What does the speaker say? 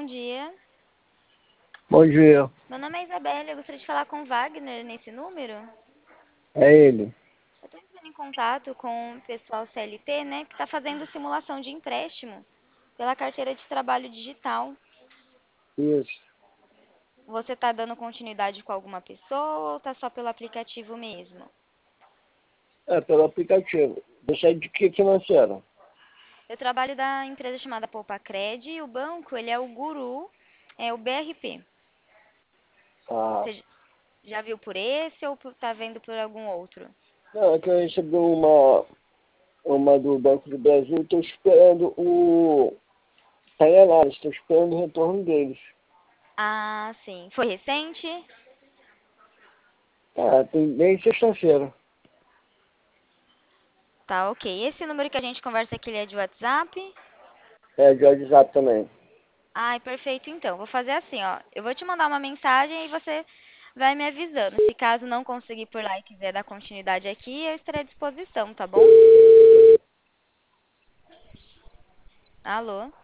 bom dia. Bom dia, Meu nome é Isabela, eu gostaria de falar com o Wagner nesse número. é ele. Eu estou entrando em contato com o pessoal CLT, né, que está fazendo simulação de empréstimo pela carteira de trabalho digital. Isso. Você está dando continuidade com alguma pessoa ou está só pelo aplicativo mesmo? É, pelo aplicativo. Você é de que financeira? Eu trabalho da empresa chamada Poupacred e o banco, ele é o Guru, é o BRP. Ah, Você já viu por esse ou está vendo por algum outro? não, é que eu recebi uma do Banco do Brasil e estou esperando o... Tá em análise, estou esperando o retorno deles. Ah, sim. Foi recente? Ah, tem desde sexta-feira. Tá, ok. Esse número que a gente conversa aqui, ele é de WhatsApp? É, de WhatsApp também. Ai, perfeito, então. Vou fazer assim, ó. Eu vou te mandar uma mensagem e você vai me avisando. Se caso não conseguir por lá e quiser dar continuidade aqui, eu estarei à disposição, tá bom? Alô?